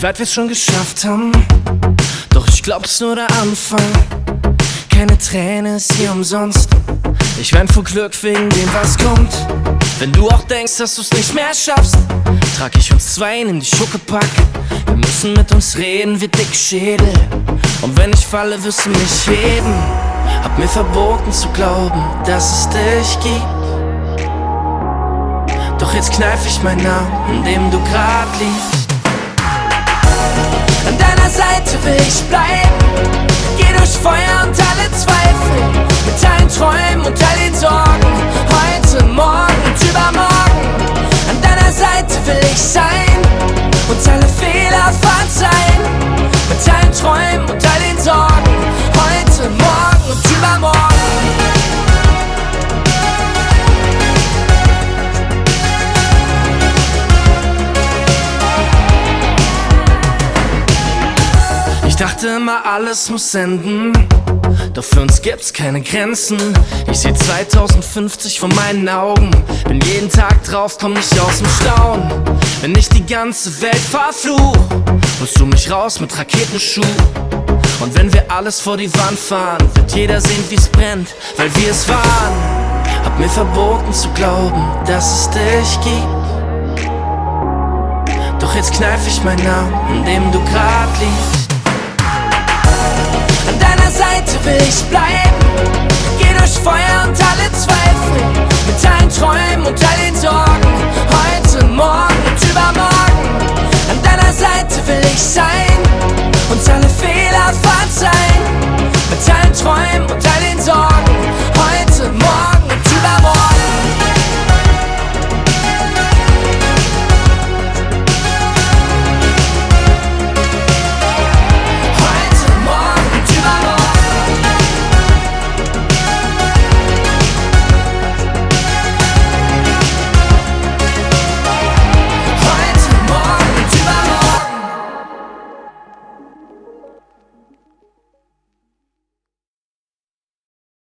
wie weit wir's schon geschafft haben. Doch ich glaub, das ist nur der Anfang. Keine Träne ist hier umsonst. Ich wein vor Glück wegen dem, was kommt. Wenn du auch denkst, dass du's nicht mehr schaffst, trag ich uns zwei in die Schuckepack. Wir müssen mit uns reden wie dicke Schädel. Und wenn ich falle, wirst du mich heben. Hab mir verboten zu glauben, dass es dich gibt. Doch jetzt kneif ich meinen Namen, in dem du grad liegst. An deiner Seite will ich bleiben. Geh durch Feuer und alle Zweifel, mit allen Träumen und all den Sorgen, heute, morgen und übermorgen. An deiner Seite will ich sein und alle Fehler verzeihen, mit allen Träumen und all den Sorgen, heute, morgen und übermorgen. Ich dachte immer, alles muss enden, doch für uns gibt's keine Grenzen. Ich seh 2050 vor meinen Augen, bin jeden Tag drauf, komm nicht aus dem Staunen. Wenn ich die ganze Welt verfluch, holst du mich raus mit Raketenschuh. Und wenn wir alles vor die Wand fahren, wird jeder sehen, wie's brennt, weil wir es waren. Hab mir verboten zu glauben, dass es dich gibt. Doch jetzt kneif ich meinen Namen, in dem du grad liegst. An deiner Seite will ich bleiben.